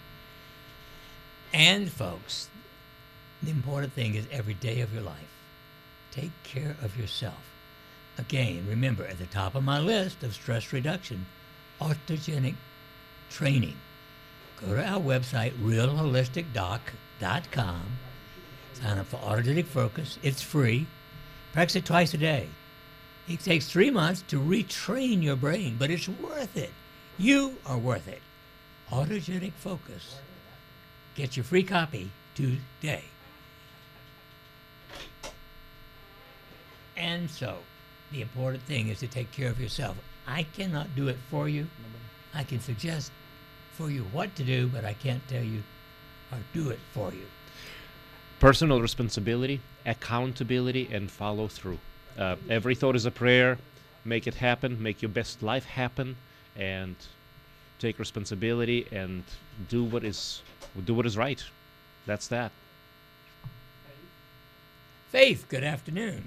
And folks, the important thing is every day of your life, take care of yourself. Again, remember, at the top of my list of stress reduction, autogenic training. Go to our website, real holistic doc dot com. Sign up for Autogenic Focus. It's free. Practice it twice a day. It takes three months to retrain your brain, but it's worth it. You are worth it. Autogenic Focus. Get your free copy today. And so, the important thing is to take care of yourself. I cannot do it for you. I can suggest for you what to do, but I can't tell you or do it for you. Personal responsibility, accountability, and follow through. Uh, every thought is a prayer. Make it happen. Make your best life happen, and take responsibility and do what is do what is right. That's that. Faith, good afternoon.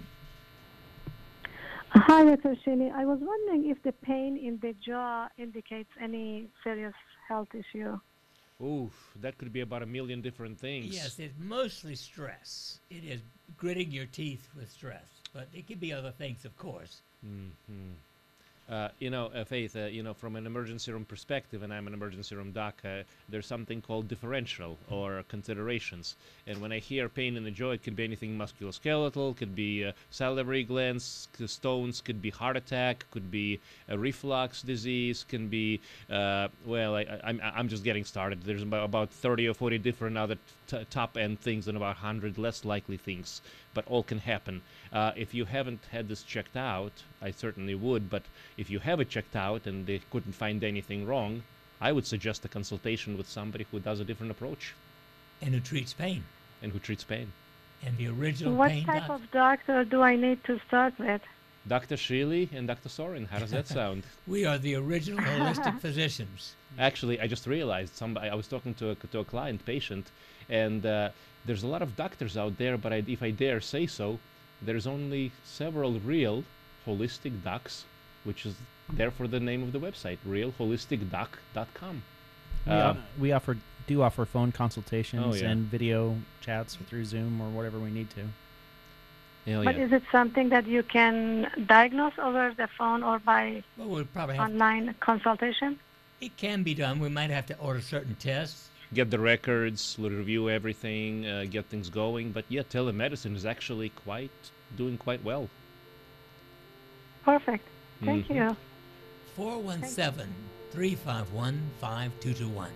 Hi, Doctor Shelley. I was wondering if the pain in the jaw indicates any serious health issue. Oof, that could be about a million different things. Yes, it's mostly stress. It is gritting your teeth with stress, but it could be other things, of course. Mm-hmm. Uh, you know, uh, Faith, uh, you know, from an emergency room perspective, and I'm an emergency room doc, uh, there's something called differential or considerations. And when I hear pain in the jaw, it could be anything musculoskeletal, could be uh, salivary glands, c- stones, could be heart attack, could be a reflux disease, can be, uh, well, I, I, I'm, I'm just getting started. There's about, about thirty or forty different other t- top-end things and about one hundred less likely things, but all can happen. Uh, if you haven't had this checked out, I certainly would, but if you have it checked out and they couldn't find anything wrong, I would suggest a consultation with somebody who does a different approach. And who treats pain. And who treats pain. And the original What pain type doctor. of doctor do I need to start with? Doctor Sheely and Doctor Soren, how does that sound? We are the original holistic physicians. Actually, I just realized somebody. I was talking to a, to a client patient, and uh, there's a lot of doctors out there, but I, if I dare say so, there's only several real holistic docs, which is therefore the name of the website, real holistic doc dot com. We, Uh, o- we offer do offer phone consultations Oh, yeah. and video chats through Zoom or whatever we need to. Hell But yeah. is it something that you can diagnose over the phone or by Well, we'll probably have online consultation? It can be done. We might have to order certain tests. Get the records, l- review everything, uh, get things going. But yeah, telemedicine is actually quite doing quite well. Perfect. Thank Mhm. you. four one seven, three five one, five two two one.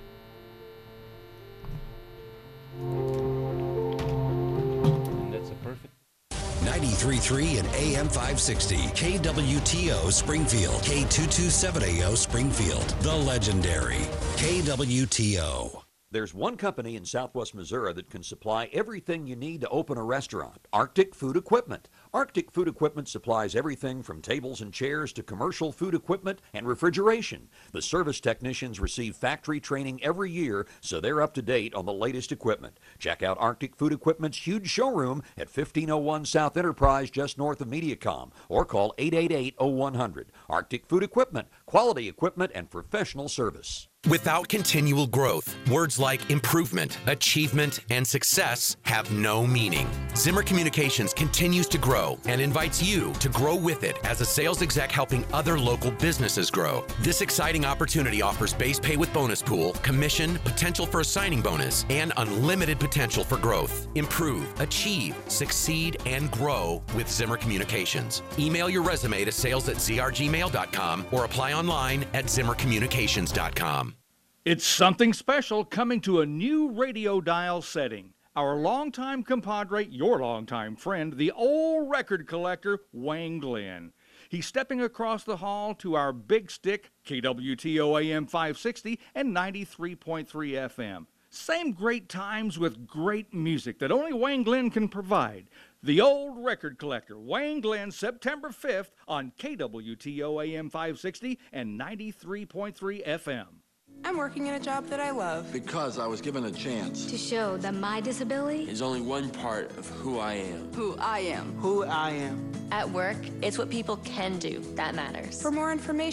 And that's a perfect. ninety-three point three and A M five sixty. K W T O Springfield. K two twenty-seven A O Springfield. The legendary K W T O. There's one company in southwest Missouri that can supply everything you need to open a restaurant. Arctic Food Equipment. Arctic Food Equipment supplies everything from tables and chairs to commercial food equipment and refrigeration. The service technicians receive factory training every year, so they're up to date on the latest equipment. Check out Arctic Food Equipment's huge showroom at fifteen oh one South Enterprise, just north of Mediacom, or call eight eight eight, oh one hundred. Arctic Food Equipment, quality equipment and professional service. Without continual growth, words like improvement, achievement, and success have no meaning. Zimmer Communications continues to grow and invites you to grow with it as a sales exec helping other local businesses grow. This exciting opportunity offers base pay with bonus pool, commission, potential for a signing bonus, and unlimited potential for growth. Improve, achieve, succeed, and grow with Zimmer Communications. Email your resume to sales at z r gmail dot com or apply online at zimmer communications dot com. It's something special coming to a new radio dial setting. Our longtime compadre, your longtime friend, the old record collector, Wayne Glenn. He's stepping across the hall to our big stick, K W T O A M five sixty and ninety-three point three F M. Same great times with great music that only Wayne Glenn can provide. The old record collector, Wayne Glenn, September fifth on K W T O A M five sixty and ninety-three point three F M. I'm working in a job that I love. Because I was given a chance. To show that my disability is only one part of who I am. Who I am. Who I am. At work, it's what people can do that matters. For more information,